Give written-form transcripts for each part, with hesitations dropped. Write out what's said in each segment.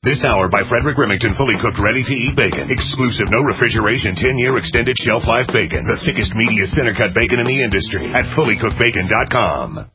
This hour by Frederick Remington, fully cooked, ready-to-eat bacon. Exclusive, no refrigeration, 10-year extended shelf life bacon. The thickest, meatiest, center-cut bacon in the industry at fullycookedbacon.com.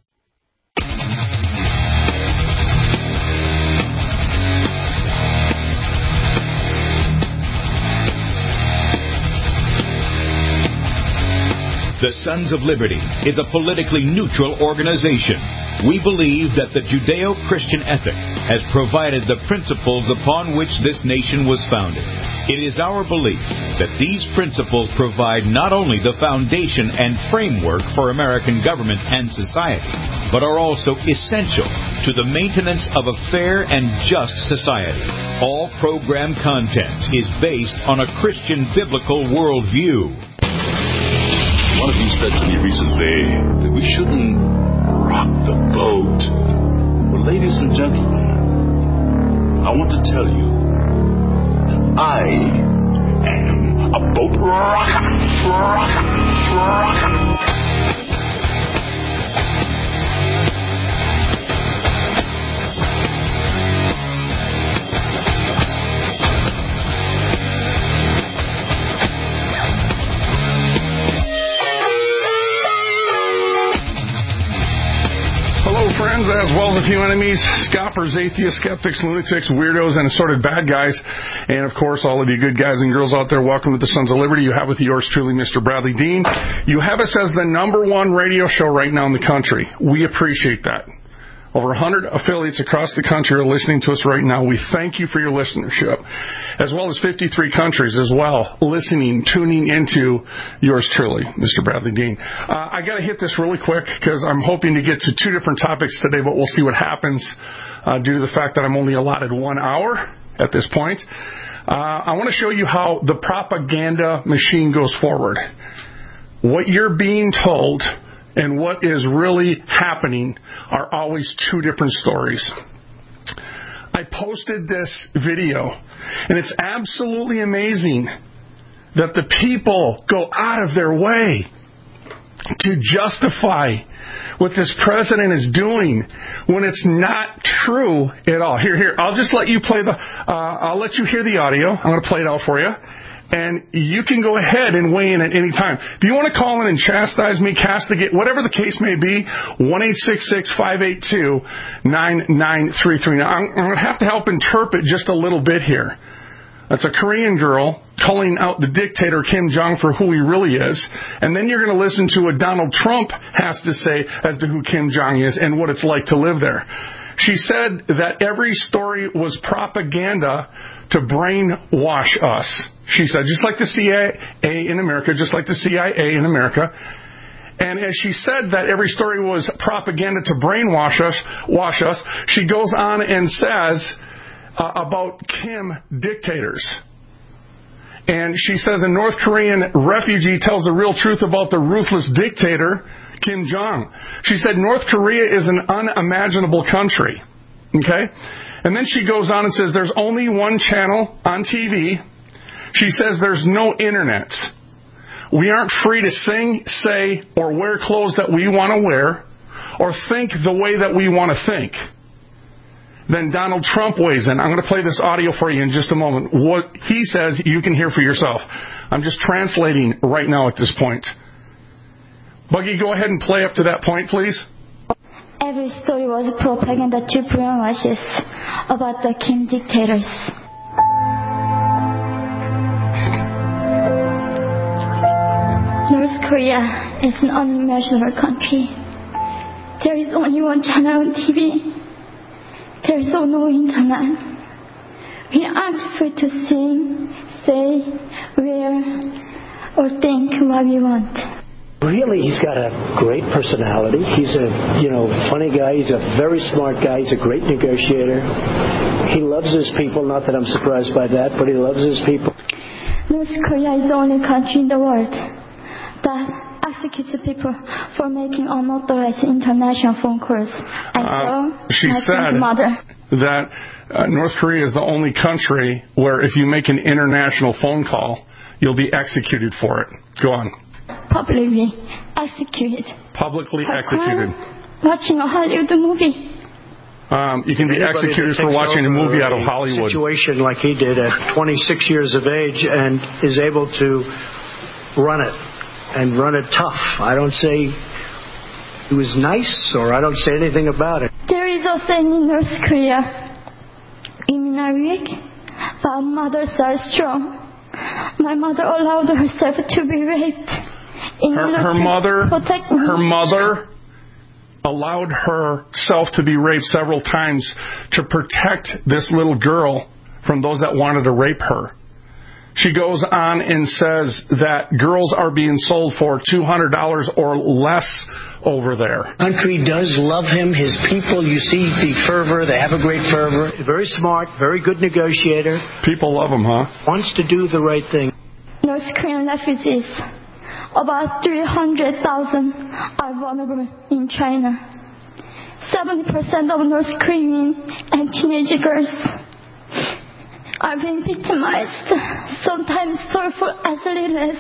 The Sons of Liberty is a politically neutral organization. We believe that the Judeo-Christian ethic has provided the principles upon which this nation was founded. It is our belief that these principles provide not only the foundation and framework for American government and society, but are also essential to the maintenance of a fair and just society. All program content is based on a Christian biblical worldview. One of you said to me recently that we shouldn't rock the boat. Well, ladies and gentlemen, I want to tell you that I am a boat rocker. Friends, as well as a few enemies, scoffers, atheists, skeptics, lunatics, weirdos, and assorted bad guys. And, of course, all of you good guys and girls out there, welcome to the Sons of Liberty. You have with yours truly, Mr. Bradley Dean. You have us as the #1 radio show right now in the country. We appreciate that. Over 100 affiliates across the country are listening to us right now. We thank you for your listenership, as well as 53 countries as well, listening, tuning into yours truly, Mr. Bradley Dean. I got to hit this really quick because I'm hoping to get to 2 different topics today, but we'll see what happens due to the fact that I'm only allotted 1 hour at this point. I want to show you how the propaganda machine goes forward. What you're being told and what is really happening are always 2 different stories. I posted this video, and it's absolutely amazing that the people go out of their way to justify what this president is doing when it's not true at all. Here, I'll just let you play I'll let you hear the audio. I'm going to play it out for you. And you can go ahead and weigh in at any time. If you want to call in and chastise me, castigate, whatever the case may be, 1-866-582-9933. Now, I'm going to have to help interpret just a little bit here. That's a Korean girl calling out the dictator Kim Jong for who he really is. And then you're going to listen to what Donald Trump has to say as to who Kim Jong is and what it's like to live there. She said that every story was propaganda to brainwash us. She said, just like the CIA in America, just like the CIA in America. And as she said that every story was propaganda to brainwash us, she goes on and says about Kim dictators. And she says a North Korean refugee tells the real truth about the ruthless dictator, Kim Jong. She said North Korea is an unimaginable country. Okay? And then she goes on and says there's only one channel on TV. She says there's no internet. We aren't free to sing, say, or wear clothes that we want to wear or think the way that we want to think. Then Donald Trump weighs in. I'm going to play this audio for you in just a moment. What he says, you can hear for yourself. I'm just translating right now at this point. Buggy, go ahead and play up to that point, please. Every story was propaganda to brainwash us about the Kim dictators. North Korea is an unimaginable country. There is only one channel on TV. There is no internet. We aren't free to sing, say, wear, or think what we want. Really, he's got a great personality. He's a, funny guy. He's a very smart guy. He's a great negotiator. He loves his people. Not that I'm surprised by that, but he loves his people. North Korea is the only country in the world that executes people for making unauthorized international phone calls. She said that North Korea is the only country where if you make an international phone call, you'll be executed for it. Go on. Publicly executed. Publicly executed. Watching a Hollywood movie. You can be executed for watching a movie out of Hollywood. Situation like he did at 26 years of age and is able to run it and run it tough. I don't say he was nice or I don't say anything about it. There is a saying in North Korea, women are weak, but mothers are strong. My mother allowed herself to be raped. Her mother allowed herself to be raped several times to protect this little girl from those that wanted to rape her. She goes on and says that girls are being sold for $200 or less over there. Country does love him. His people, you see the fervor. They have a great fervor. Very smart, very good negotiator. People love him, huh? Wants to do the right thing. North Korean refugees, about 300,000 are vulnerable in China. 70% of North Korean and teenage girls are being victimized, sometimes sold for as little as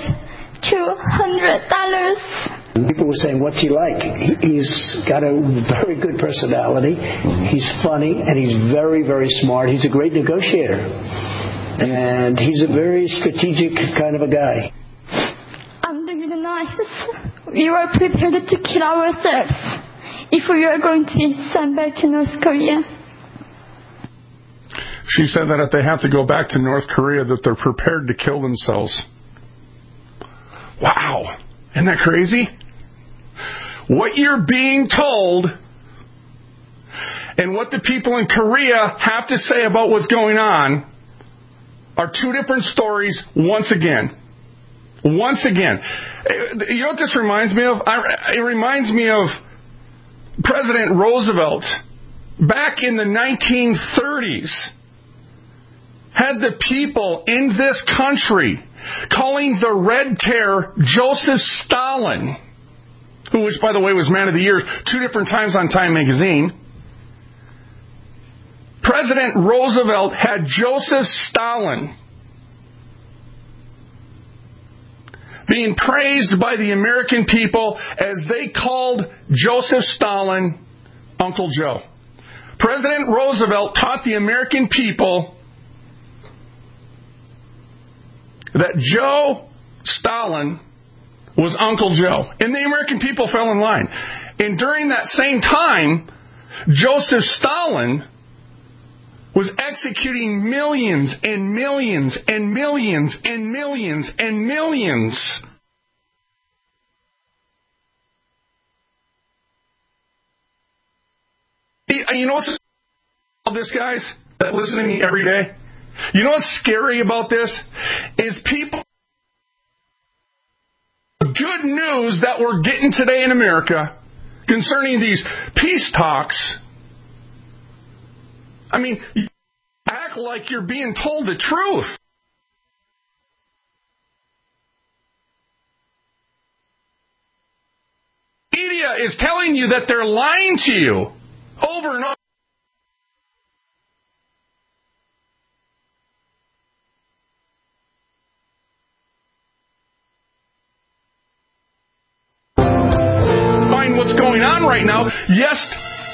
$200. People were saying, what's he like? He's got a very good personality. He's funny, and he's very, very smart. He's a great negotiator. And he's a very strategic kind of a guy. Under the knives, we were prepared to kill ourselves if we are going to be sent back to North Korea. She said that if they have to go back to North Korea, that they're prepared to kill themselves. Wow. Isn't that crazy? What you're being told and what the people in Korea have to say about what's going on are two different stories once again. Once again. You know what this reminds me of? It reminds me of President Roosevelt back in the 1930s. Had the people in this country calling the Red Terror Joseph Stalin, who, which, by the way, was Man of the Year 2 different times on Time magazine. President Roosevelt had Joseph Stalin being praised by the American people as they called Joseph Stalin Uncle Joe. President Roosevelt taught the American people that Joe Stalin was Uncle Joe. And the American people fell in line. And during that same time, Joseph Stalin was executing millions and millions and millions and millions and millions. You know what's about this, guys, that listen to me every day? You know what's scary about this? Is people... Good news that we're getting today in America concerning these peace talks. I mean, you act like you're being told the truth. Media is telling you that they're lying to you over and over. Find what's going on right now. Yes.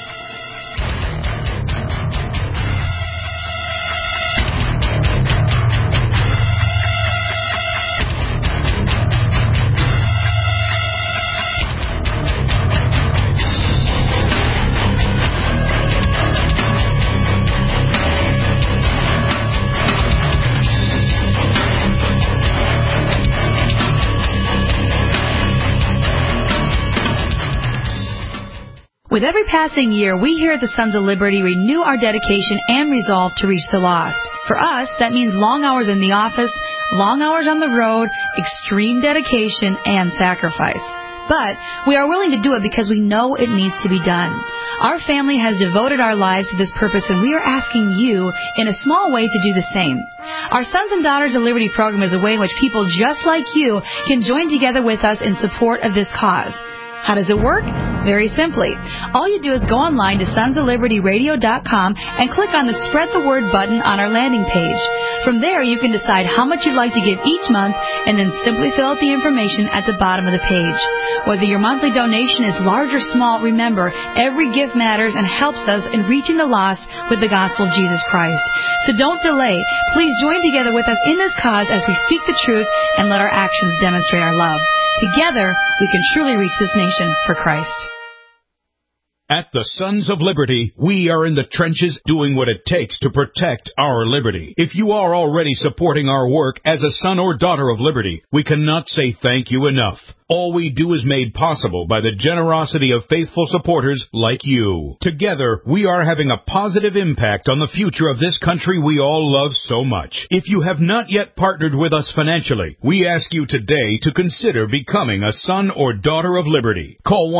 With every passing year, we here at the Sons of Liberty renew our dedication and resolve to reach the lost. For us, that means long hours in the office, long hours on the road, extreme dedication, and sacrifice. But we are willing to do it because we know it needs to be done. Our family has devoted our lives to this purpose, and we are asking you, in a small way, to do the same. Our Sons and Daughters of Liberty program is a way in which people just like you can join together with us in support of this cause. How does it work? Very simply. All you do is go online to sonsoflibertyradio.com and click on the Spread the Word button on our landing page. From there, you can decide how much you'd like to give each month and then simply fill out the information at the bottom of the page. Whether your monthly donation is large or small, remember, every gift matters and helps us in reaching the lost with the gospel of Jesus Christ. So don't delay. Please join together with us in this cause as we speak the truth and let our actions demonstrate our love. Together, we can truly reach this nation for Christ. At the Sons of Liberty, we are in the trenches doing what it takes to protect our liberty. If you are already supporting our work as a son or daughter of liberty, we cannot say thank you enough. All we do is made possible by the generosity of faithful supporters like you. Together, we are having a positive impact on the future of this country we all love so much. If you have not yet partnered with us financially, we ask you today to consider becoming a son or daughter of liberty. Call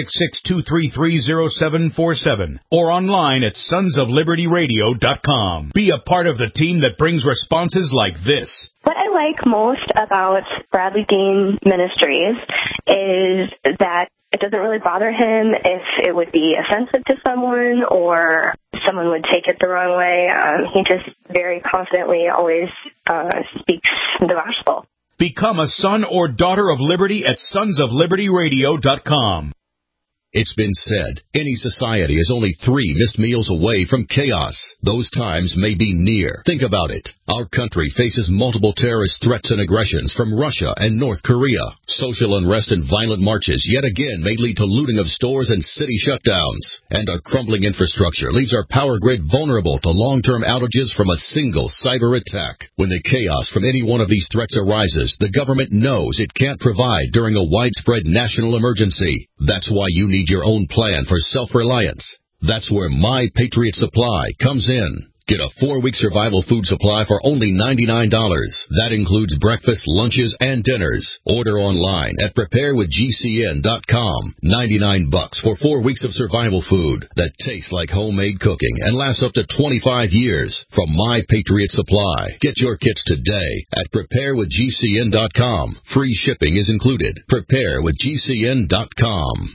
1-866-233-0747 or online at sonsoflibertyradio.com. Be a part of the team that brings responses like this. What I like most about Bradley Dean Ministries is that it doesn't really bother him if it would be offensive to someone or someone would take it the wrong way. He just very confidently always speaks the gospel. Become a son or daughter of liberty at sonsoflibertyradio.com. It's been said, any society is only 3 missed meals away from chaos. Those times may be near. Think about it. Our country faces multiple terrorist threats and aggressions from Russia and North Korea. Social unrest and violent marches yet again may lead to looting of stores and city shutdowns. And our crumbling infrastructure leaves our power grid vulnerable to long-term outages from a single cyber attack. When the chaos from any one of these threats arises, the government knows it can't provide during a widespread national emergency. That's why you need your own plan for self-reliance. That's where My Patriot Supply comes in. Get a 4-week survival food supply for only $99. That includes breakfast, lunches, and dinners. Order online at preparewithgcn.com. $99 for 4 weeks of survival food that tastes like homemade cooking and lasts up to 25 years from My Patriot Supply. Get your kits today at preparewithgcn.com. Free shipping is included. Preparewithgcn.com.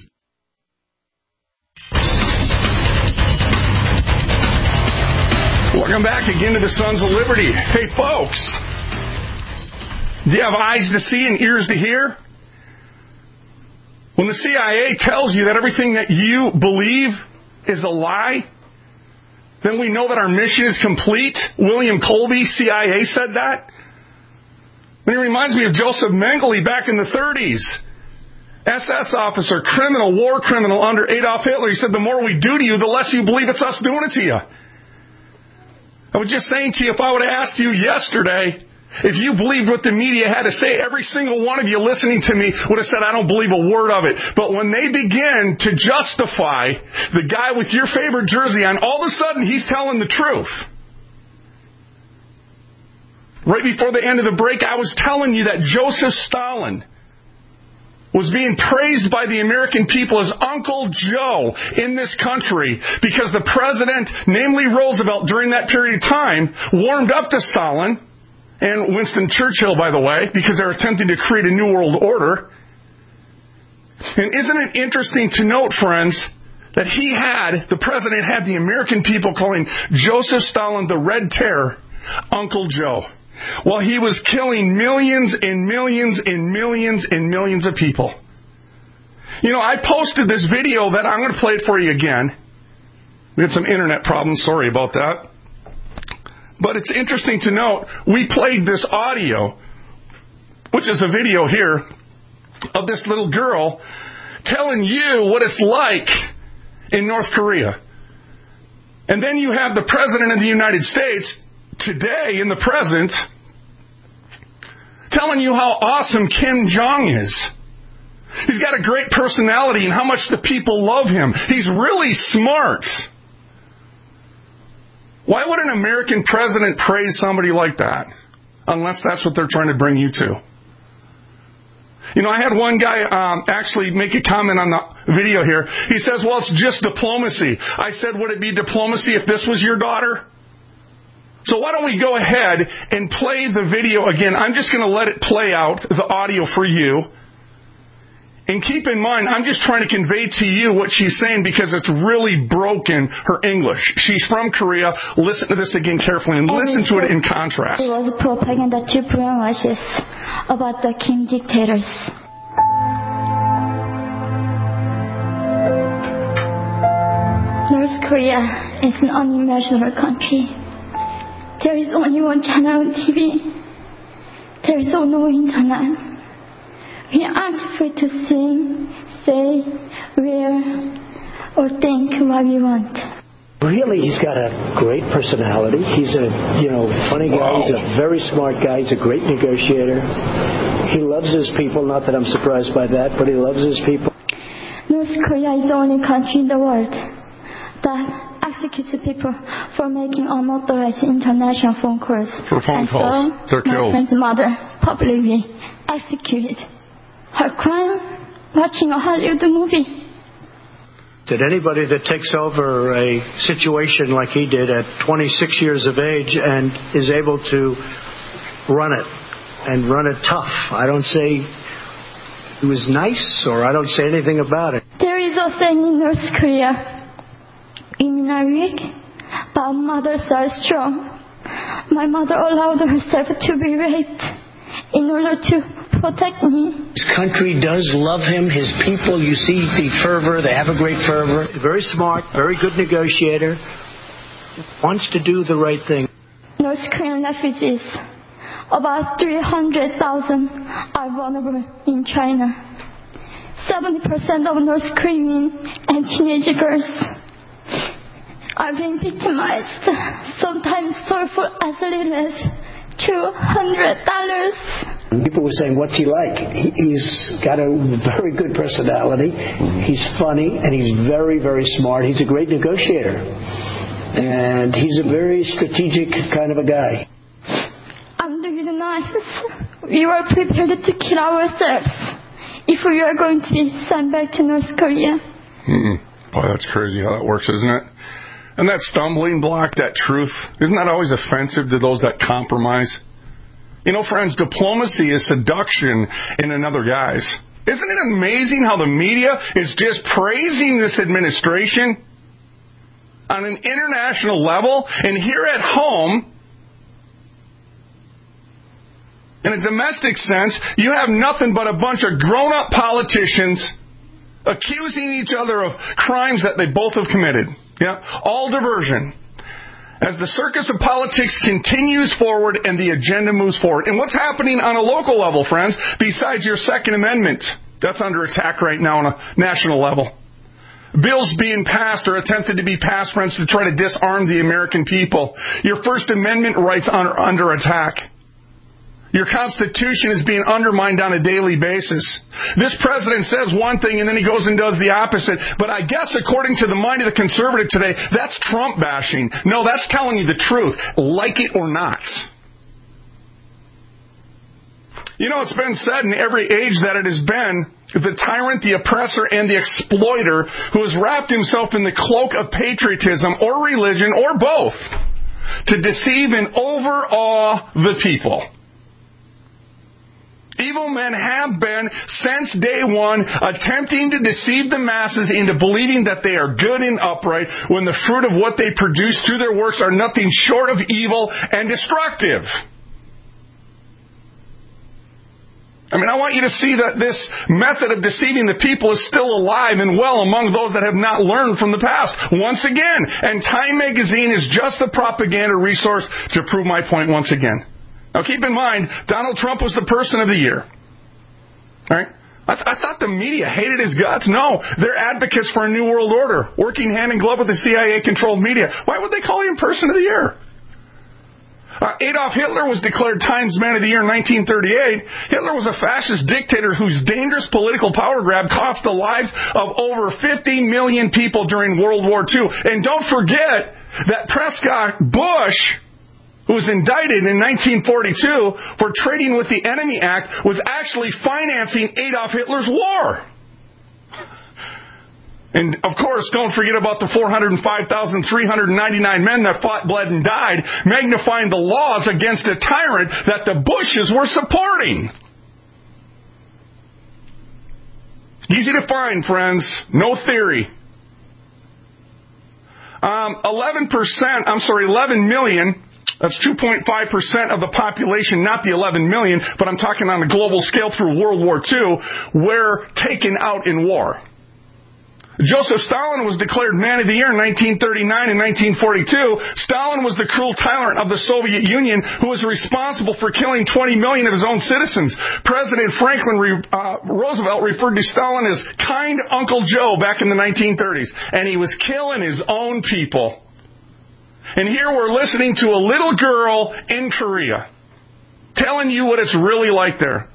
Welcome back again to the Sons of Liberty. Hey, folks, do you have eyes to see and ears to hear? When the CIA tells you that everything that you believe is a lie, then we know that our mission is complete. William Colby, CIA, said that. And it reminds me of Joseph Mengele back in the 30s. SS officer, criminal, war criminal under Adolf Hitler. He said, the more we do to you, the less you believe it's us doing it to you. I was just saying to you, if I would have asked you yesterday, if you believed what the media had to say, every single one of you listening to me would have said, I don't believe a word of it. But when they begin to justify the guy with your favorite jersey on, all of a sudden he's telling the truth. Right before the end of the break, I was telling you that Joseph Stalin was being praised by the American people as Uncle Joe in this country because the president, namely Roosevelt, during that period of time, warmed up to Stalin and Winston Churchill, by the way, because they're attempting to create a new world order. And isn't it interesting to note, friends, that the president had the American people calling Joseph Stalin the Red Terror, Uncle Joe, while he was killing millions and millions and millions and millions of people. You know, I posted this video that I'm going to play it for you again. We had some internet problems. Sorry about that. But it's interesting to note, we played this audio, which is a video here, of this little girl telling you what it's like in North Korea. And then you have the President of the United States today, in the present, telling you how awesome Kim Jong is. He's got a great personality and how much the people love him. He's really smart. Why would an American president praise somebody like that? Unless that's what they're trying to bring you to. You know, I had one guy actually make a comment on the video here. He says, well, it's just diplomacy. I said, would it be diplomacy if this was your daughter? So why don't we go ahead and play the video again. I'm just going to let it play out, the audio for you. And keep in mind, I'm just trying to convey to you what she's saying because it's really broken her English. She's from Korea. Listen to this again carefully and listen to it in contrast. It was propaganda to brainwash us about the Kim dictators. North Korea is an unimaginable country. There is only one channel on TV. There is no internet. We aren't free to sing, say, wear, or think what we want. Really, he's got a great personality. He's a, funny guy. He's a very smart guy. He's a great negotiator. He loves his people. Not that I'm surprised by that, but he loves his people. North Korea is the only country in the world that executes people for making unauthorized international phone calls. For phone calls. They're killed. My friend's mother publicly executed. Her crime? Watching a Hollywood movie. That anybody that takes over a situation like he did at 26 years of age and is able to run it and run it tough. I don't say he was nice or I don't say anything about it. There is a saying in North Korea. Women are weak, but mothers are strong. My mother allowed herself to be raped in order to protect me. His country does love him. His people, you see the fervor. They have a great fervor. Very smart, very good negotiator. Wants to do the right thing. North Korean refugees, about 300,000, are vulnerable in China. 70% of North Korean and teenage girls are being victimized, sometimes sold for as little as $200. People were saying, what's he like? He's got a very good personality. He's funny, and he's very, very smart. He's a great negotiator. And he's a very strategic kind of a guy. Under the knives, we were prepared to kill ourselves if we are going to be sent back to North Korea. Boy, that's crazy how that works, isn't it? And that stumbling block, that truth, isn't that always offensive to those that compromise? Friends, diplomacy is seduction in another guise. Isn't it amazing how the media is just praising this administration on an international level, and here at home, in a domestic sense, you have nothing but a bunch of grown-up politicians accusing each other of crimes that they both have committed. Yeah, all diversion. As the circus of politics continues forward and the agenda moves forward. And what's happening on a local level, friends, besides your Second Amendment? That's under attack right now on a national level. Bills being passed or attempted to be passed, friends, to try to disarm the American people. Your First Amendment rights are under attack. Your Constitution is being undermined on a daily basis. This president says one thing and then he goes and does the opposite. But I guess according to the mind of the conservative today, that's Trump bashing. No, that's telling you the truth, like it or not. It's been said in every age that it has been, the tyrant, the oppressor, and the exploiter who has wrapped himself in the cloak of patriotism or religion or both to deceive and overawe the people. Evil men have been, since day one, attempting to deceive the masses into believing that they are good and upright when the fruit of what they produce through their works are nothing short of evil and destructive. I want you to see that this method of deceiving the people is still alive and well among those that have not learned from the past. Once again, and Time Magazine is just the propaganda resource to prove my point once again. Now keep in mind, Donald Trump was the person of the year. All right? I thought the media hated his guts. No, they're advocates for a new world order, working hand in glove with the CIA-controlled media. Why would they call him person of the year? Adolf Hitler was declared Times Man of the Year in 1938. Hitler was a fascist dictator whose dangerous political power grab cost the lives of over 50 million people during World War II. And don't forget that Prescott Bush, who was indicted in 1942 for trading with the Enemy Act, was actually financing Adolf Hitler's war. And, of course, don't forget about the 405,399 men that fought, bled, and died, magnifying the laws against a tyrant that the Bushes were supporting. Easy to find, friends. No theory. 11 million, that's 2.5% of the population, not the 11 million, but I'm talking on a global scale through World War II, were taken out in war. Joseph Stalin was declared Man of the Year in 1939 and 1942. Stalin was the cruel tyrant of the Soviet Union who was responsible for killing 20 million of his own citizens. President Franklin Roosevelt referred to Stalin as kind Uncle Joe back in the 1930s, and he was killing his own people. And here we're listening to a little girl in Korea telling you what it's really like there.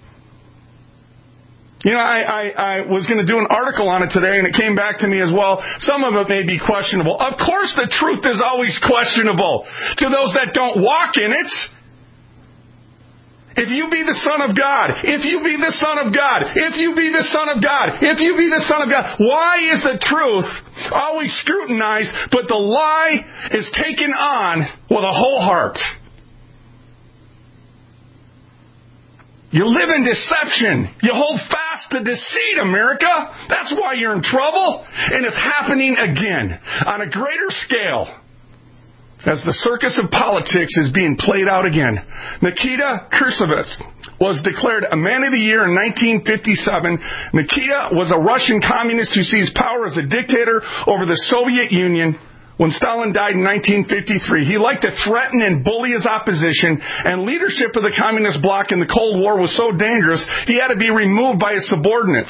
You know, I was going to do an article on it today, and it came back to me as well. Some of it may be questionable. Of course, the truth is always questionable to those that don't walk in it. If you be the Son of God, if you be the Son of God, if you be the Son of God, if you be the Son of God, why is the truth always scrutinized, but the lie is taken on with a whole heart? You live in deception. You hold fast to deceit, America. That's why you're in trouble. And it's happening again on a greater scale as the circus of politics is being played out again. Nikita Khrushchev was declared a Man of the Year in 1957. Nikita was a Russian communist who seized power as a dictator over the Soviet Union when Stalin died in 1953. He liked to threaten and bully his opposition, and leadership of the communist bloc in the Cold War was so dangerous, he had to be removed by his subordinates.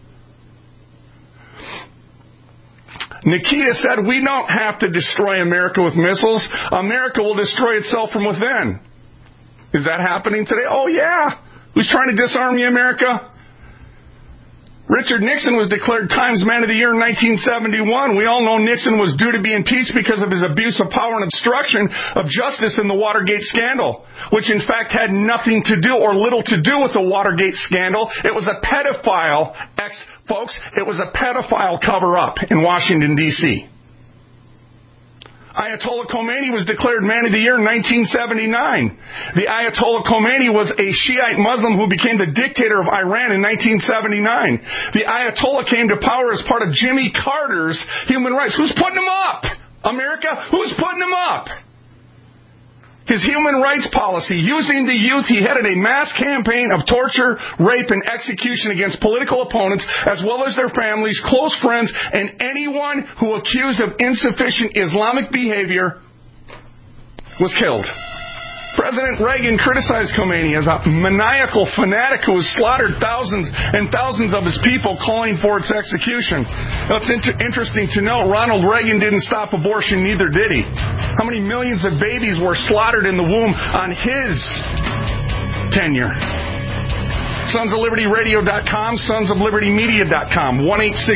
Nikita said, "We don't have to destroy America with missiles. America will destroy itself from within." Is that happening today? Oh, yeah. Who's trying to disarm you, America? Richard Nixon was declared Times Man of the Year in 1971. We all know Nixon was due to be impeached because of his abuse of power and obstruction of justice in the Watergate scandal, which in fact had nothing to do or little to do with the Watergate scandal. It was a pedophile, folks, it was a pedophile cover-up in Washington, D.C. Ayatollah Khomeini was declared Man of the Year in 1979. The Ayatollah Khomeini was a Shiite Muslim who became the dictator of Iran in 1979. The Ayatollah came to power as part of Jimmy Carter's human rights. Who's putting him up? America? Who's putting him up? His human rights policy, using the youth, he headed a mass campaign of torture, rape, and execution against political opponents, as well as their families, close friends, and anyone who accused of insufficient Islamic behavior was killed. President Reagan criticized Khomeini as a maniacal fanatic who has slaughtered thousands and thousands of his people, calling for its execution. Now, it's interesting to note, Ronald Reagan didn't stop abortion, neither did he. How many millions of babies were slaughtered in the womb on his tenure? SonsOfLibertyRadio.com, SonsOfLibertyMedia.com,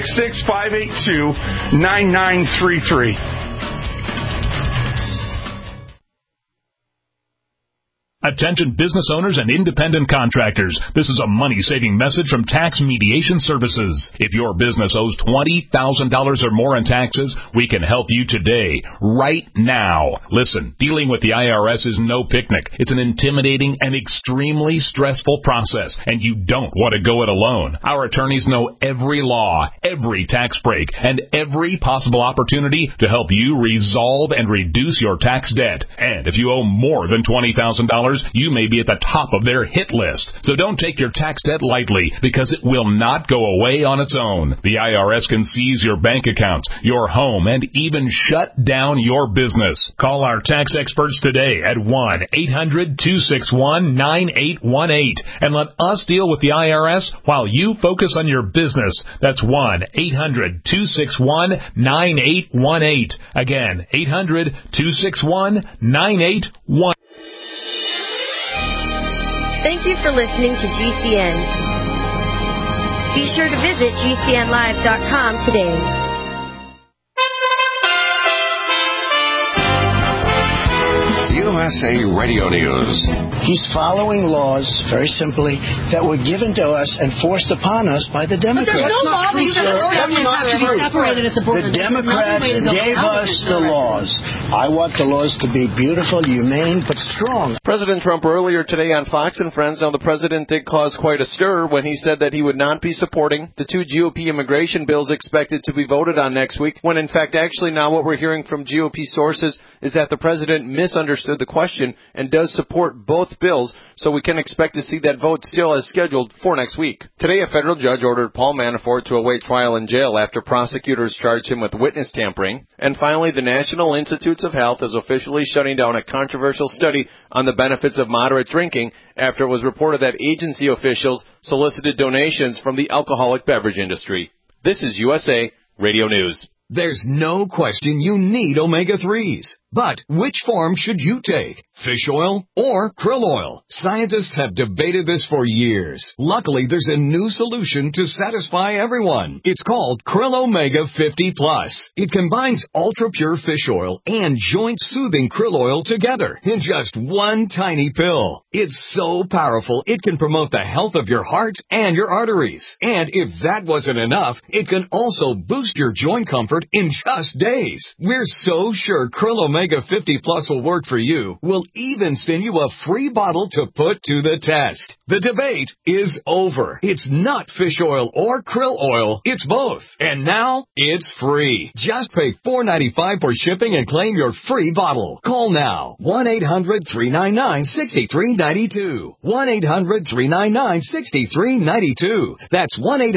1-866-582-9933. Attention business owners and independent contractors. This is a money-saving message from Tax Mediation Services. If your business owes $20,000 or more in taxes, we can help you today, right now. Listen, dealing with the IRS is no picnic. It's an intimidating and extremely stressful process, and you don't want to go it alone. Our attorneys know every law, every tax break, and every possible opportunity to help you resolve and reduce your tax debt. And if you owe more than $20,000, you may be at the top of their hit list. So don't take your tax debt lightly, because it will not go away on its own. The IRS can seize your bank accounts, your home, and even shut down your business. Call our tax experts today at 1-800-261-9818 and let us deal with the IRS while you focus on your business. That's 1-800-261-9818. Again, 800-261-9818. Thank you for listening to GCN. Be sure to visit GCNlive.com today. You USA Radio News. He's following laws, very simply, that were given to us and forced upon us by the Democrats. But there's no law that you That's not true. separated at the border. The Democrats gave us the laws. I want the laws to be beautiful, humane, but strong. President Trump earlier today on Fox and Friends, now the president did cause quite a stir when he said that he would not be supporting the 2 GOP immigration bills expected to be voted on next week, when in fact actually now what we're hearing from GOP sources is that the president misunderstood the question and does support both bills, so we can expect to see that vote still as scheduled for next week. Today, a federal judge ordered Paul Manafort to await trial in jail after prosecutors charged him with witness tampering. And finally, the National Institutes of Health is officially shutting down a controversial study on the benefits of moderate drinking after it was reported that agency officials solicited donations from the alcoholic beverage industry. This is USA Radio News. There's no question you need omega-3s. But which form should you take? Fish oil or krill oil? Scientists have debated this for years. Luckily, there's a new solution to satisfy everyone. It's called Krill Omega 50 Plus. It combines ultra-pure fish oil and joint-soothing krill oil together in just one tiny pill. It's so powerful, it can promote the health of your heart and your arteries. And if that wasn't enough, it can also boost your joint comfort in just days. We're so sure Krill Omega 50 Plus will work for you. We'll even send you a free bottle to put to the test. The debate is over. It's not fish oil or krill oil. It's both. And now it's free. Just pay $4.95 for shipping and claim your free bottle. Call now. 1-800-399-6392. 1-800-399-6392. That's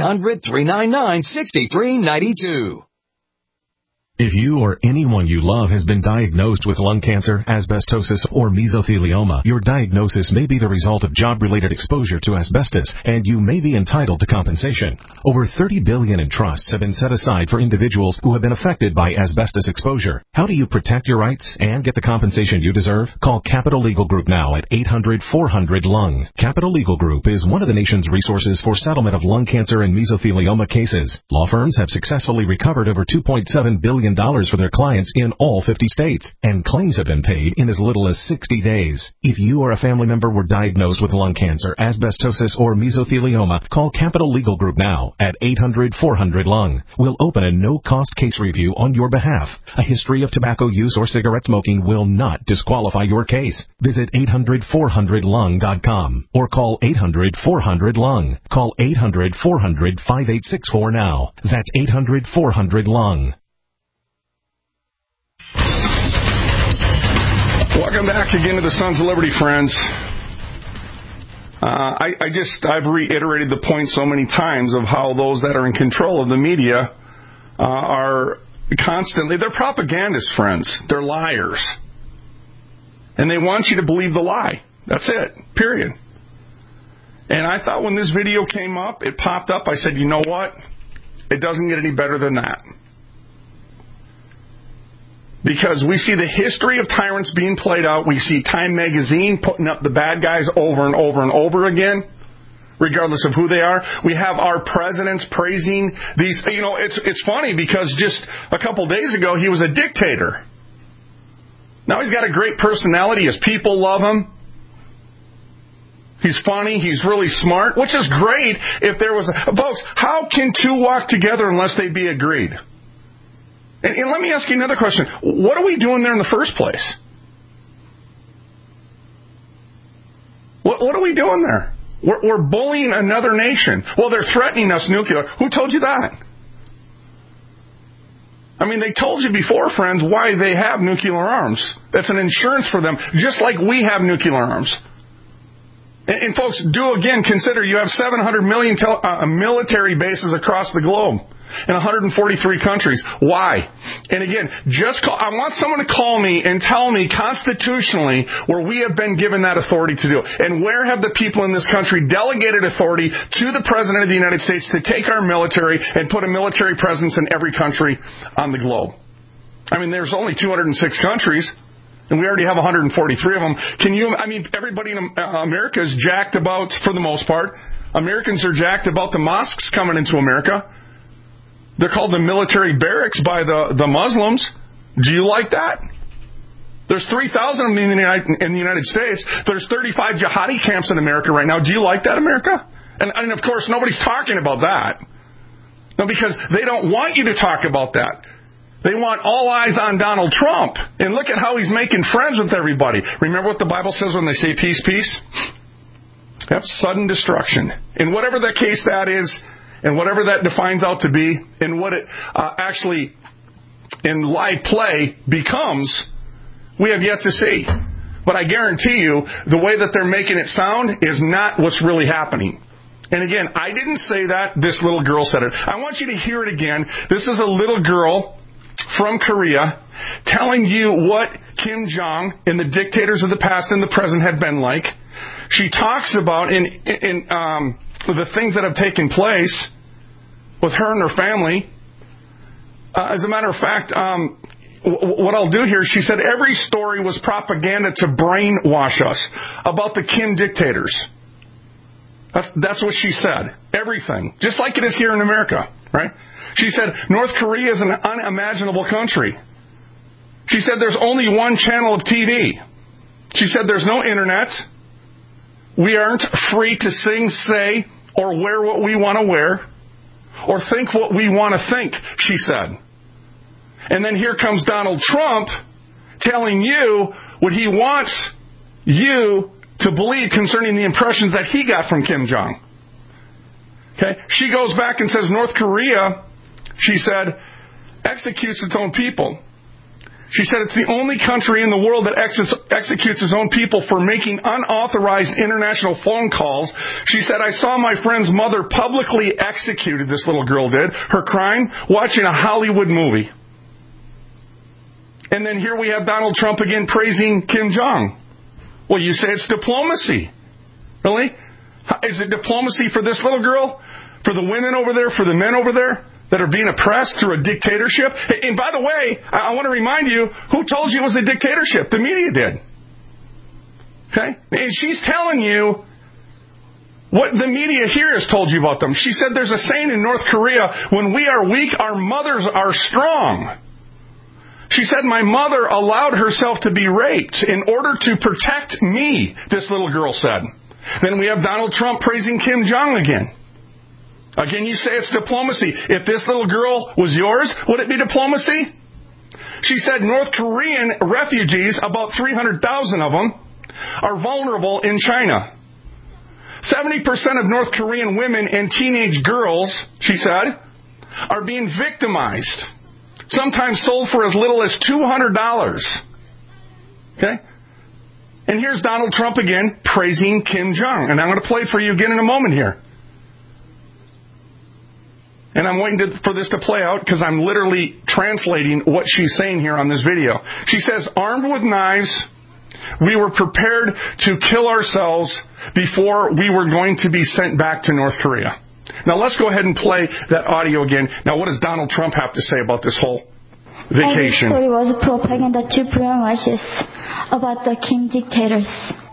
1-800-399-6392. If you or anyone you love has been diagnosed with lung cancer, asbestosis, or mesothelioma, your diagnosis may be the result of job-related exposure to asbestos, and you may be entitled to compensation. Over $30 billion in trusts have been set aside for individuals who have been affected by asbestos exposure. How do you protect your rights and get the compensation you deserve? Call Capital Legal Group now at 800-400-LUNG. Capital Legal Group is one of the nation's resources for settlement of lung cancer and mesothelioma cases. Law firms have successfully recovered over $2.7 billion for their clients in all 50 states, and claims have been paid in as little as 60 days. If you or a family member were diagnosed with lung cancer, asbestosis, or mesothelioma, call Capital Legal Group now at 800-400-LUNG. We'll open a no-cost case review on your behalf. A history of tobacco use or cigarette smoking will not disqualify your case. Visit 800-400-LUNG.com or call 800-400-LUNG. Call 800-400-5864 now. That's 800-400-LUNG. Welcome back again to the Sons of Liberty, friends. I've reiterated the point so many times of how those that are in control of the media are constantly, they're propagandists, friends. They're liars. And they want you to believe the lie. That's it. Period. And I thought when this video came up, it popped up, I said, you know what? It doesn't get any better than that. Because we see the history of tyrants being played out. We see Time Magazine putting up the bad guys over and over and over again, regardless of who they are. We have our presidents praising these. You know, it's funny because just a couple days ago he was a dictator. Now he's got a great personality. His people love him. He's funny. He's really smart, which is great if there was folks, how can two walk together unless they be agreed? And let me ask you another question. What are we doing there in the first place? What are we doing there? We're bullying another nation. Well, they're threatening us nuclear. Who told you that? I mean, they told you before, friends, why they have nuclear arms. That's an insurance for them, just like we have nuclear arms. And folks, do again consider you have 700 million military bases across the globe in 143 countries. Why? And again, I want someone to call me and tell me constitutionally where we have been given that authority to do. And where have the people in this country delegated authority to the President of the United States to take our military and put a military presence in every country on the globe? I mean, there's only 206 countries. And we already have 143 of them. Everybody in America is jacked about, for the most part, Americans are jacked about the mosques coming into America. They're called the military barracks by the Muslims. Do you like that? There's 3,000 of them in the United States. There's 35 jihadi camps in America right now. Do you like that, America? And of course, nobody's talking about that. No, because they don't want you to talk about that. They want all eyes on Donald Trump. And look at how he's making friends with everybody. Remember what the Bible says when they say peace, peace? Yep, sudden destruction. And whatever the case that is, and whatever that defines out to be, and what it actually in live play becomes, we have yet to see. But I guarantee you, the way that they're making it sound is not what's really happening. And again, I didn't say that. This little girl said it. I want you to hear it again. This is a little girl from Korea telling you what Kim Jong and the dictators of the past and the present have been like. She talks about in the things that have taken place with her and her family. As a matter of fact, what I'll do here, she said every story was propaganda to brainwash us about the Kim dictators. That's what she said. Everything. Just like it is here in America, right? She said North Korea is an unimaginable country. She said there's only one channel of TV. She said there's no internet. We aren't free to sing, say, or wear what we want to wear, or think what we want to think, she said. And then here comes Donald Trump telling you what he wants you to believe concerning the impressions that he got from Kim Jong. Okay? She goes back and says North Korea, she said, executes its own people. She said it's the only country in the world that executes its own people for making unauthorized international phone calls. She said, I saw my friend's mother publicly executed, this little girl did, her crime, watching a Hollywood movie. And then here we have Donald Trump again praising Kim Jong. Well, you say it's diplomacy. Really? Is it diplomacy for this little girl? For the women over there? For the men over there that are being oppressed through a dictatorship? And by the way, I want to remind you, who told you it was a dictatorship? The media did. Okay? And she's telling you what the media here has told you about them. She said there's a saying in North Korea, when we are weak, our mothers are strong. She said, my mother allowed herself to be raped in order to protect me, this little girl said. Then we have Donald Trump praising Kim Jong again. Again, you say it's diplomacy. If this little girl was yours, would it be diplomacy? She said North Korean refugees, about 300,000 of them, are vulnerable in China. 70% of North Korean women and teenage girls, she said, are being victimized. Sometimes sold for as little as $200. Okay? And here's Donald Trump again praising Kim Jong. And I'm going to play it for you again in a moment here. And I'm waiting for this to play out because I'm literally translating what she's saying here on this video. She says, armed with knives, we were prepared to kill ourselves before we were going to be sent back to North Korea. Now let's go ahead and play that audio again. Now what does Donald Trump have to say about this whole vacation? Every story was propaganda to brainwash us about the Kim dictators.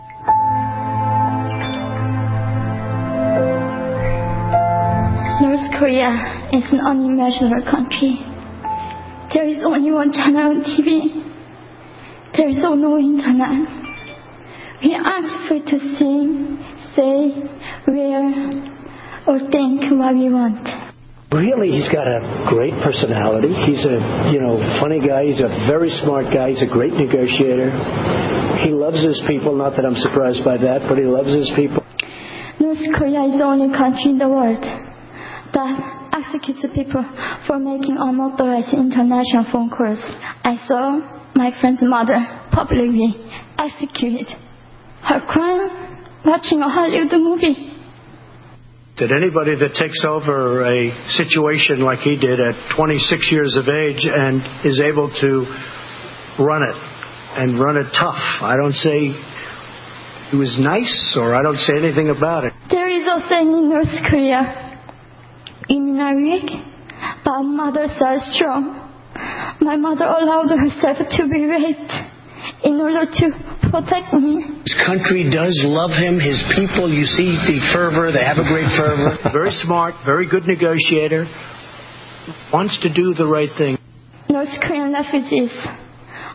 North Korea is an unimaginable country. There is only one channel on TV. There is no internet. We aren't free to sing, say, wear, or think what we want. Really, he's got a great personality. He's a, funny guy. He's a very smart guy. He's a great negotiator. He loves his people. Not that I'm surprised by that, but he loves his people. North Korea is the only country in the world that executes people for making unauthorized international phone calls. I saw my friend's mother publicly executed. Her crime, watching a Hollywood movie. That anybody that takes over a situation like he did at 26 years of age and is able to run it, and run it tough. I don't say he was nice, or I don't say anything about it. There is a saying in North Korea, women are weak, but mothers are strong. My mother allowed herself to be raped in order to protect me. His country does love him. His people, you see the fervor. They have a great fervor. Very smart, very good negotiator. Wants to do the right thing. North Korean refugees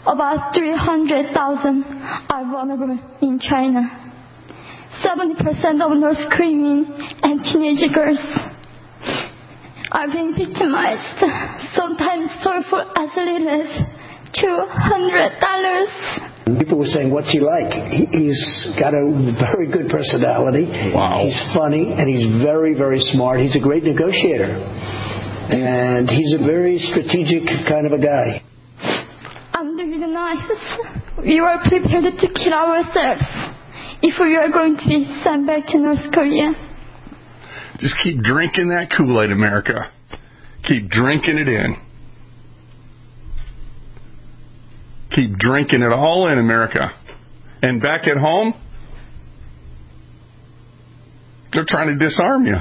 about 300,000 are vulnerable in China. 70% of North Korean and teenage girls are being victimized, sometimes sold for as little as $200. People were saying, what's he like? He's got a very good personality. Wow. He's funny, and he's very, very smart. He's a great negotiator. And he's a very strategic kind of a guy. Under the knives, we were prepared to kill ourselves if we are going to be sent back to North Korea. Just keep drinking that Kool-Aid, America. Keep drinking it in. Keep drinking it all in, America. And back at home, they're trying to disarm you.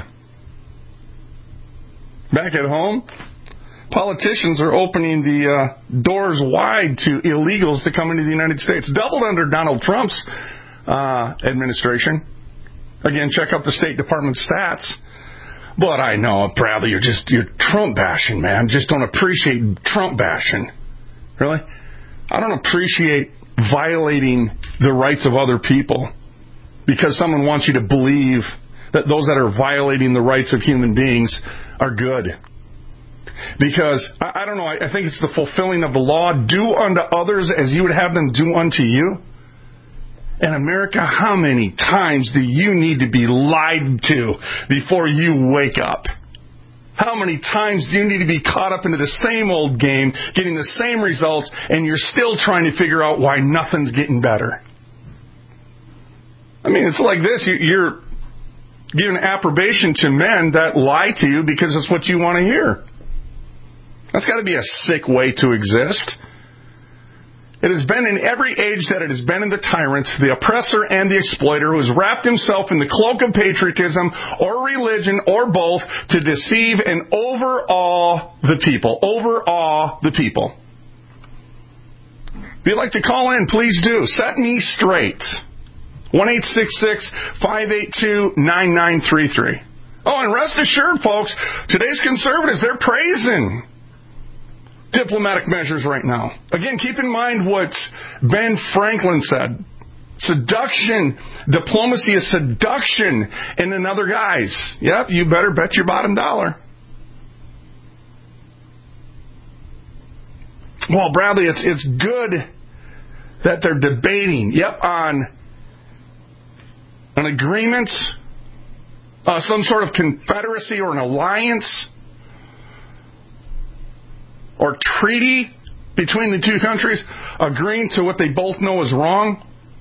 Back at home, politicians are opening the doors wide to illegals to come into the United States. Doubled under Donald Trump's administration. Again, check out the State Department stats. But I know, Bradley, you're Trump bashing, man. Just don't appreciate Trump bashing. Really? I don't appreciate violating the rights of other people because someone wants you to believe that those that are violating the rights of human beings are good. Because, I don't know, I think it's the fulfilling of the law. Do unto others as you would have them do unto you. And America, how many times do you need to be lied to before you wake up? How many times do you need to be caught up into the same old game, getting the same results, and you're still trying to figure out why nothing's getting better? I mean, it's like this. You're giving approbation to men that lie to you because it's what you want to hear. That's got to be a sick way to exist. It has been in every age that it has been in the tyrant, the oppressor, and the exploiter who has wrapped himself in the cloak of patriotism or religion or both to deceive and overawe the people. Overawe the people. If you'd like to call in, please do. Set me straight. 1-866-582-9933. Oh, and rest assured, folks, today's conservatives, they're praising diplomatic measures right now. Again, keep in mind what Ben Franklin said. Seduction, diplomacy is seduction in another guise. Yep, you better bet your bottom dollar. Well, Bradley, it's good that they're debating, on an agreement, some sort of confederacy or an alliance or treaty between the two countries, agreeing to what they both know is wrong.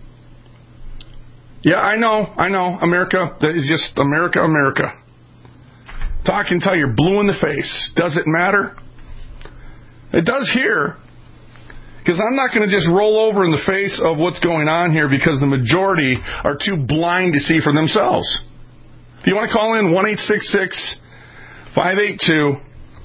Yeah, I know, America, it's just America. Talk until you're blue in the face. Does it matter? It does here, because I'm not going to just roll over in the face of what's going on here because the majority are too blind to see for themselves. If you want to call in, 1-866-582-9933.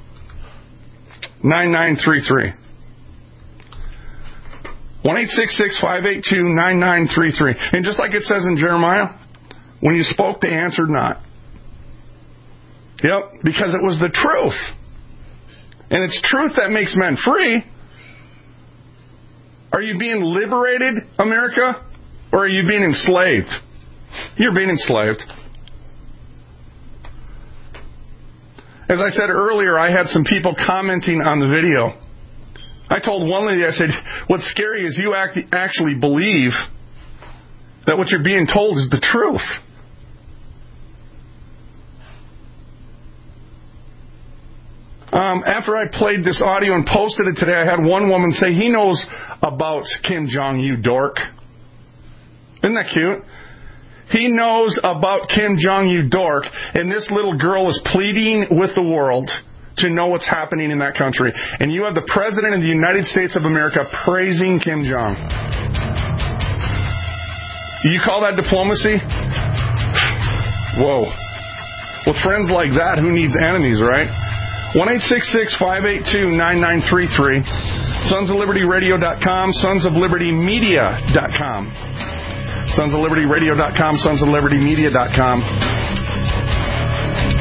1-866-582-9933. And just like it says in Jeremiah, when you spoke, they answered not. Yep, because it was the truth. And it's truth that makes men free. Are you being liberated, America? Or are you being enslaved? You're being enslaved. As I said earlier, I had some people commenting on the video. I told one lady, I said, what's scary is you actually believe that what you're being told is the truth. After I played this audio and posted it today, I had one woman say he knows about Kim Jong, you dork. Isn't that cute? He knows about Kim Jong, you dork, and this little girl is pleading with the world to know what's happening in that country. And you have the President of the United States of America praising Kim Jong. You call that diplomacy? Whoa. With friends like that, who needs enemies, right? 1-866-582-9933. SonsOfLibertyRadio.com, SonsOfLibertyMedia.com. SonsOfLibertyRadio.com, SonsOfLibertyMedia.com.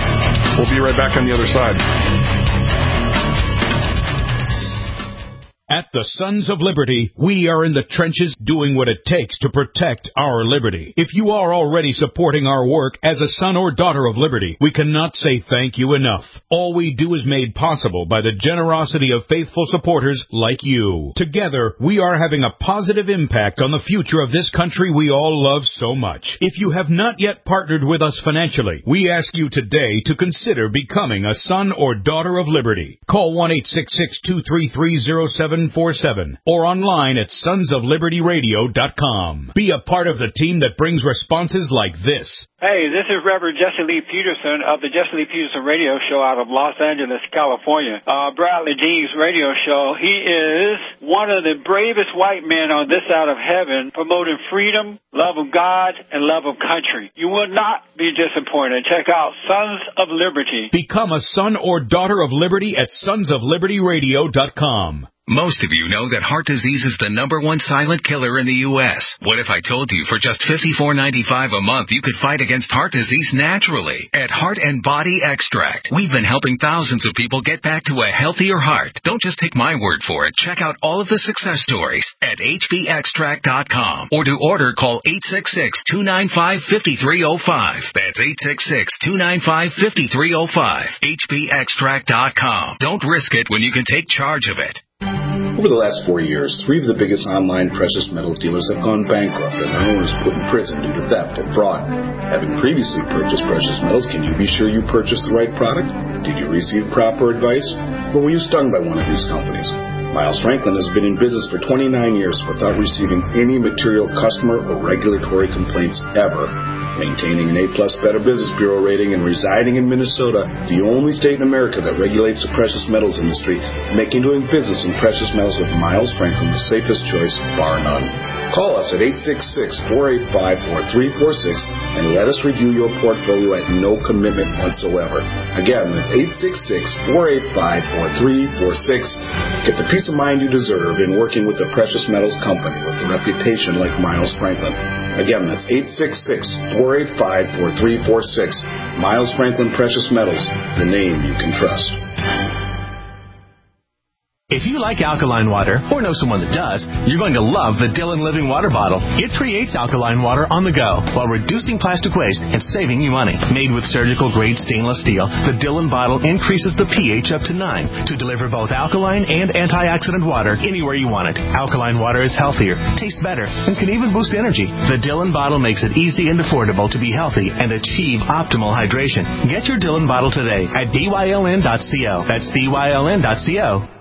We'll be right back on the other side. At the Sons of Liberty, we are in the trenches doing what it takes to protect our liberty. If you are already supporting our work as a son or daughter of liberty, we cannot say thank you enough. All we do is made possible by the generosity of faithful supporters like you. Together, we are having a positive impact on the future of this country we all love so much. If you have not yet partnered with us financially, we ask you today to consider becoming a son or daughter of liberty. Call 1-866-233-0747 or online at sonsoflibertyradio.com. Be a part of the team that brings responses like this. Hey, this is Reverend Jesse Lee Peterson of the Jesse Lee Peterson Radio Show out of Los Angeles, California. Bradley Dean's radio show. He is one of the bravest white men on this side of heaven, promoting freedom, love of God, and love of country. You will not be disappointed. Check out Sons of Liberty. Become a son or daughter of liberty at sonsoflibertyradio.com. Most of you know that heart disease is the #1 silent killer in the U.S. What if I told you for just $54.95 a month you could fight against heart disease naturally? At Heart and Body Extract, we've been helping thousands of people get back to a healthier heart. Don't just take my word for it. Check out all of the success stories at hbextract.com. Or to order, call 866-295-5305. That's 866-295-5305. hbextract.com. Don't risk it when you can take charge of it. Over the last 4 years, 3 of the biggest online precious metals dealers have gone bankrupt and their owners put in prison due to theft and fraud. Having previously purchased precious metals, can you be sure you purchased the right product? Did you receive proper advice? Or were you stung by one of these companies? Miles Franklin has been in business for 29 years without receiving any material customer or regulatory complaints ever. Maintaining an A-plus Better Business Bureau rating and residing in Minnesota, the only state in America that regulates the precious metals industry, making doing business in precious metals with Miles Franklin the safest choice, bar none. Call us at 866-485-4346 and let us review your portfolio at no commitment whatsoever. Again, that's 866-485-4346. Get the peace of mind you deserve in working with a precious metals company with a reputation like Miles Franklin. Again, that's 866-485-4346. Miles Franklin Precious Metals, the name you can trust. If you like alkaline water, or know someone that does, you're going to love the Dillon Living Water Bottle. It creates alkaline water on the go while reducing plastic waste and saving you money. Made with surgical-grade stainless steel, the Dillon bottle increases the pH up to 9 to deliver both alkaline and antioxidant water anywhere you want it. Alkaline water is healthier, tastes better, and can even boost energy. The Dillon bottle makes it easy and affordable to be healthy and achieve optimal hydration. Get your Dillon bottle today at dyln.co. That's dyln.co.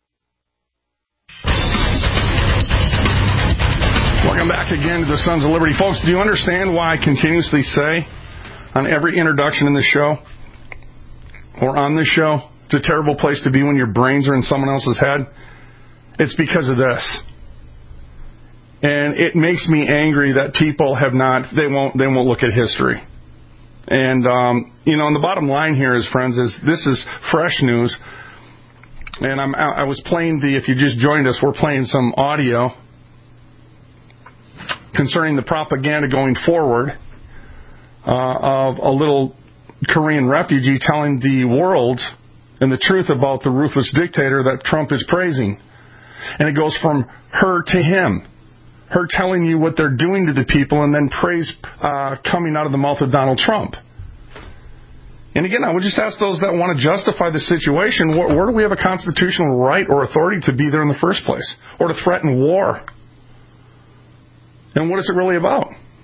Welcome back again to the Sons of Liberty. Folks, do you understand why I continuously say on every introduction in this show or on this show, it's a terrible place to be when your brains are in someone else's head? It's because of this. And it makes me angry that people have not, they won't look at history. And, and the bottom line here is, friends, this is fresh news. And I was playing if you just joined us, we're playing some audio concerning the propaganda going forward of a little Korean refugee telling the world and the truth about the ruthless dictator that Trump is praising. And it goes from her to him. Her telling you what they're doing to the people and then praise coming out of the mouth of Donald Trump. And again, I would just ask those that want to justify the situation, where do we have a constitutional right or authority to be there in the first place? Or to threaten war? And what is it really about?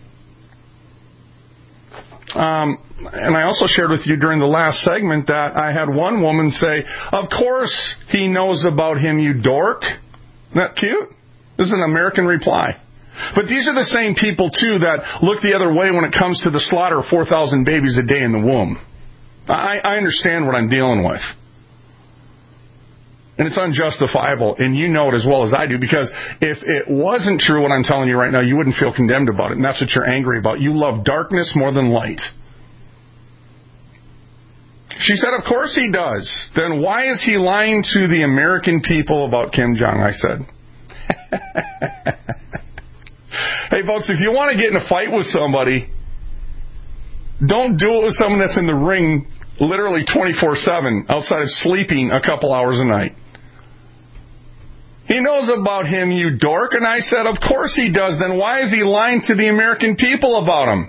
And I also shared with you during the last segment that I had one woman say, "Of course he knows about him, you dork." Isn't that cute? This is an American reply. But these are the same people, too, that look the other way when it comes to the slaughter of 4,000 babies a day in the womb. I understand what I'm dealing with. And it's unjustifiable, and you know it as well as I do, because if it wasn't true what I'm telling you right now, you wouldn't feel condemned about it, and that's what you're angry about. You love darkness more than light. She said, of course he does. Then why is he lying to the American people about Kim Jong? I said. Hey, folks, if you want to get in a fight with somebody, don't do it with someone that's in the ring literally 24/7 outside of sleeping a couple hours a night. He knows about him, you dork. And I said, of course he does. Then why is he lying to the American people about him?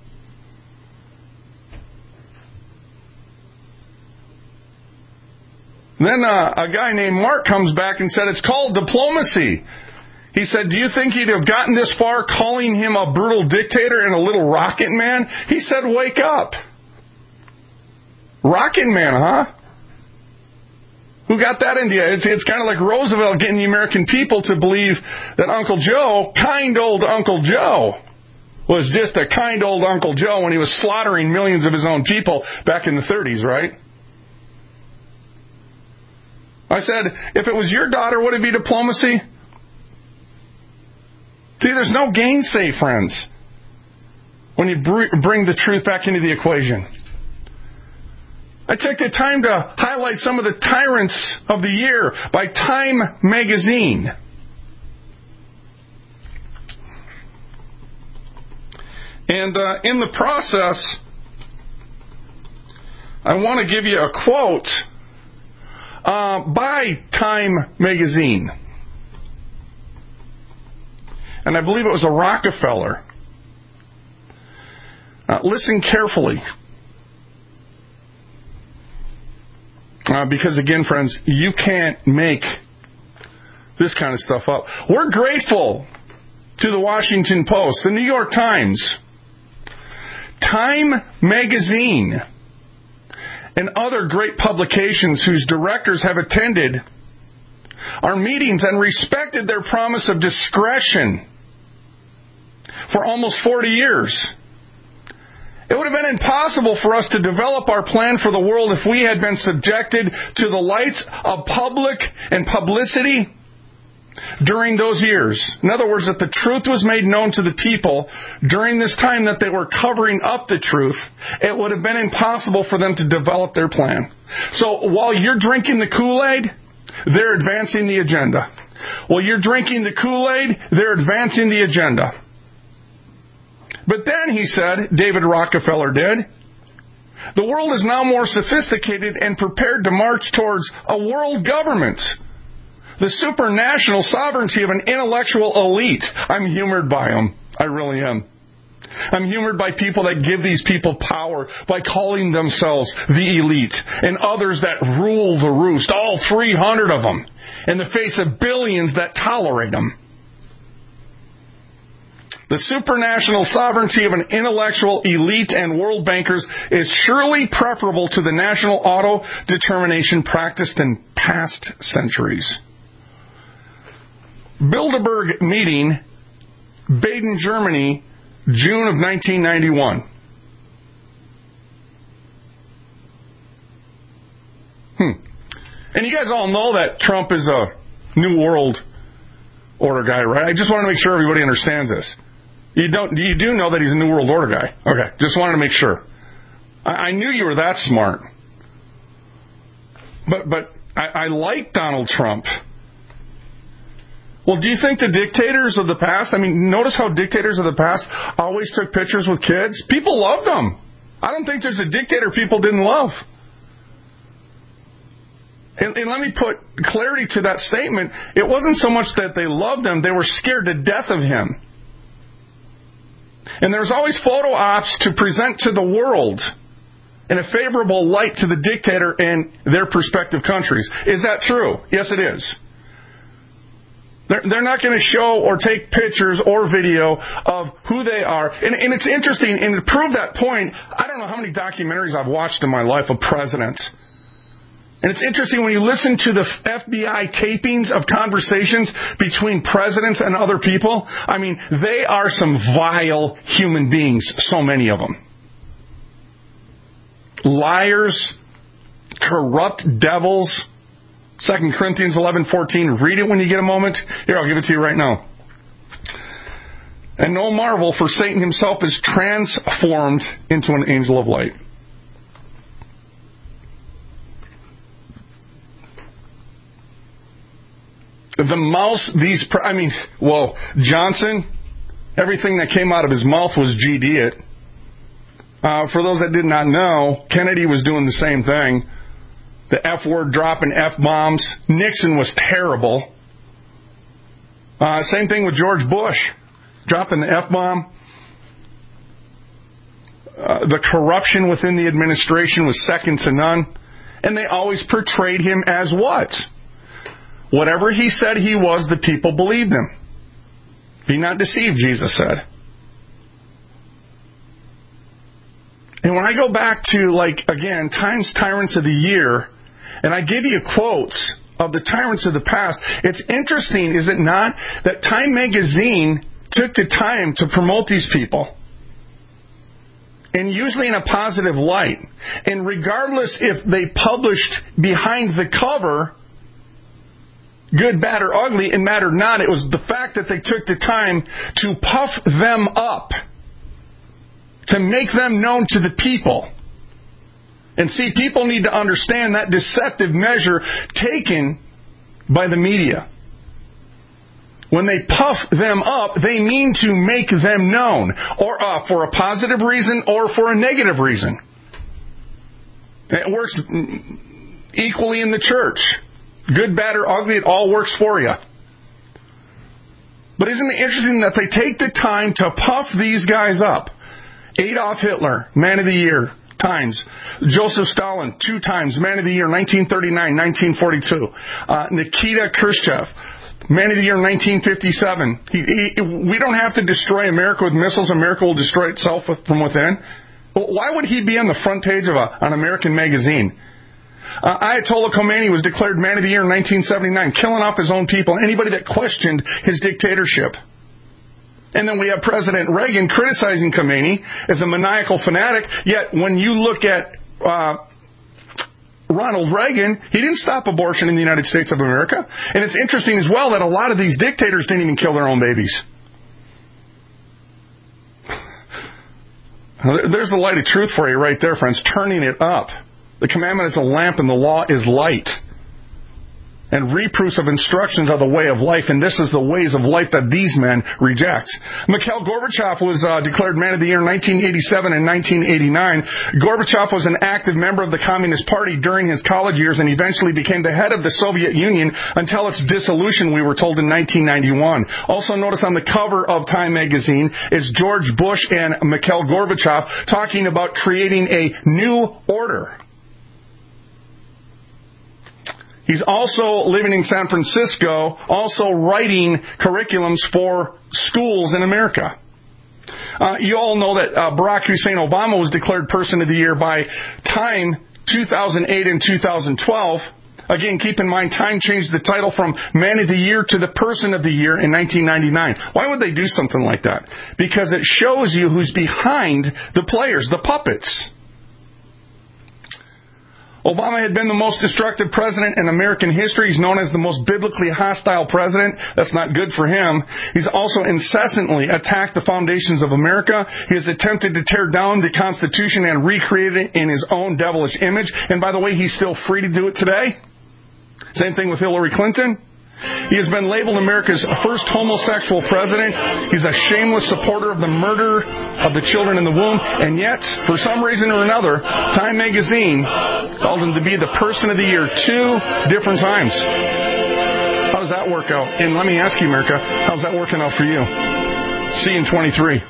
Then a guy named Mark comes back and said, it's called diplomacy. He said, do you think he'd have gotten this far calling him a brutal dictator and a little rocket man? He said, wake up. Rocket man, huh? Who got that idea? It's kind of like Roosevelt getting the American people to believe that Uncle Joe, kind old Uncle Joe, was just a kind old Uncle Joe when he was slaughtering millions of his own people back in the 30s, right? I said, if it was your daughter, would it be diplomacy? See, there's no gainsay, friends, when you bring the truth back into the equation. I took the time to highlight some of the tyrants of the year by Time magazine. And in the process, I want to give you a quote by Time magazine. And I believe it was a Rockefeller. Listen carefully. Because again, friends, you can't make this kind of stuff up. We're grateful to the Washington Post, the New York Times, Time magazine, and other great publications whose directors have attended our meetings and respected their promise of discretion for almost 40 years. It would have been impossible for us to develop our plan for the world if we had been subjected to the lights of public and publicity during those years. In other words, that the truth was made known to the people during this time that they were covering up the truth. It would have been impossible for them to develop their plan. So while you're drinking the Kool-Aid, they're advancing the agenda. While you're drinking the Kool-Aid, they're advancing the agenda. But then, he said, David Rockefeller did, the world is now more sophisticated and prepared to march towards a world government, the supranational sovereignty of an intellectual elite. I'm humored by them. I really am. I'm humored by people that give these people power by calling themselves the elite, and others that rule the roost, all 300 of them, in the face of billions that tolerate them. The supranational sovereignty of an intellectual elite and world bankers is surely preferable to the national auto-determination practiced in past centuries. Bilderberg meeting, Baden, Germany, June of 1991. And you guys all know that Trump is a New World Order guy, right? I just want to make sure everybody understands this. You do know that he's a New World Order guy. Okay, just wanted to make sure. I knew you were that smart. But I like Donald Trump. Well, do you think the dictators of the past, notice how dictators of the past always took pictures with kids? People loved them. I don't think there's a dictator people didn't love. And let me put clarity to that statement. It wasn't so much that they loved him, they were scared to death of him. And there's always photo ops to present to the world in a favorable light to the dictator and their respective countries. Is that true? Yes, it is. They're not going to show or take pictures or video of who they are. And it's interesting, and to prove that point, I don't know how many documentaries I've watched in my life of presidents. And it's interesting when you listen to the FBI tapings of conversations between presidents and other people. They are some vile human beings, so many of them. Liars, corrupt devils. 2 Corinthians 11:14. Read it when you get a moment. Here, I'll give it to you right now. And no marvel, for Satan himself is transformed into an angel of light. The mouse, Johnson, everything that came out of his mouth was GD it. For those that did not know, Kennedy was doing the same thing. The F word, dropping F-bombs. Nixon was terrible. Same thing with George Bush, dropping the F-bomb. The corruption within the administration was second to none. And they always portrayed him as what? Whatever he said he was, the people believed him. Be not deceived, Jesus said. And when I go back to, again, Time's Tyrants of the Year, and I give you quotes of the tyrants of the past, it's interesting, is it not, that Time magazine took the time to promote these people. And usually in a positive light. And regardless if they published behind the cover, good, bad, or ugly, it mattered not. It was the fact that they took the time to puff them up, to make them known to the people. And see, people need to understand that deceptive measure taken by the media. When they puff them up, they mean to make them known, or for a positive reason or for a negative reason. It works equally in the church. Good, bad, or ugly, it all works for you. But isn't it interesting that they take the time to puff these guys up? Adolf Hitler, Man of the Year, times. Joseph Stalin, 2 times, Man of the Year, 1939, 1942. Nikita Khrushchev, Man of the Year, 1957. We don't have to destroy America with missiles. America will destroy itself from within. Why would he be on the front page of an American magazine? Ayatollah Khomeini was declared Man of the Year in 1979, killing off his own people, anybody that questioned his dictatorship. And then we have President Reagan criticizing Khomeini as a maniacal fanatic, yet when you look at Ronald Reagan, he didn't stop abortion in the United States of America. And it's interesting as well that a lot of these dictators didn't even kill their own babies. There's the light of truth for you right there, friends, turning it up. The commandment is a lamp and the law is light. And reproofs of instructions are the way of life, and this is the ways of life that these men reject. Mikhail Gorbachev was declared Man of the Year in 1987 and 1989. Gorbachev was an active member of the Communist Party during his college years and eventually became the head of the Soviet Union until its dissolution, we were told, in 1991. Also notice on the cover of Time magazine is George Bush and Mikhail Gorbachev talking about creating a new order. He's also living in San Francisco, also writing curriculums for schools in America. You all know that Barack Hussein Obama was declared Person of the Year by Time 2008 and 2012. Again, keep in mind, Time changed the title from Man of the Year to the Person of the Year in 1999. Why would they do something like that? Because it shows you who's behind the players, the puppets. Obama had been the most destructive president in American history. He's known as the most biblically hostile president. That's not good for him. He's also incessantly attacked the foundations of America. He has attempted to tear down the Constitution and recreate it in his own devilish image. And by the way, he's still free to do it today. Same thing with Hillary Clinton. He has been labeled America's first homosexual president. He's a shameless supporter of the murder of the children in the womb. And yet, for some reason or another, Time magazine called him to be the Person of the Year 2 different times. How does that work out? And let me ask you, America, how's that working out for you? See you in 23.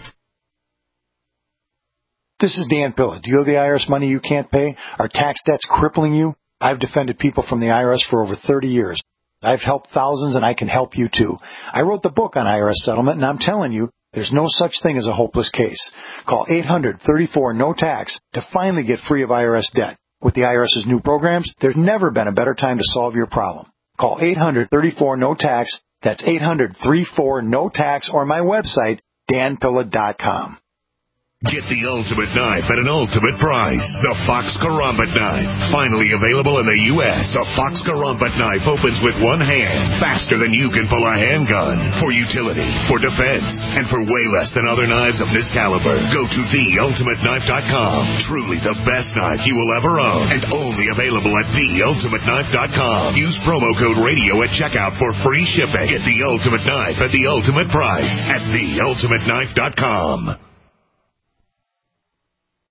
This is Dan Pilla. Do you owe the IRS money you can't pay? Are tax debts crippling you? I've defended people from the IRS for over 30 years. I've helped thousands, and I can help you too. I wrote the book on IRS settlement, and I'm telling you, there's no such thing as a hopeless case. Call 800-34-NO-TAX to finally get free of IRS debt. With the IRS's new programs, there's never been a better time to solve your problem. Call 800-34-NO-TAX. That's 800-34-NO-TAX, or my website, danpilla.com. Get the ultimate knife at an ultimate price. The Fox Karambit knife. Finally available in the U.S., the Fox Karambit knife opens with one hand, faster than you can pull a handgun. For utility, for defense, and for way less than other knives of this caliber. Go to theultimateknife.com. Truly the best knife you will ever own, and only available at theultimateknife.com. Use promo code radio at checkout for free shipping. Get the ultimate knife at the ultimate price at theultimateknife.com.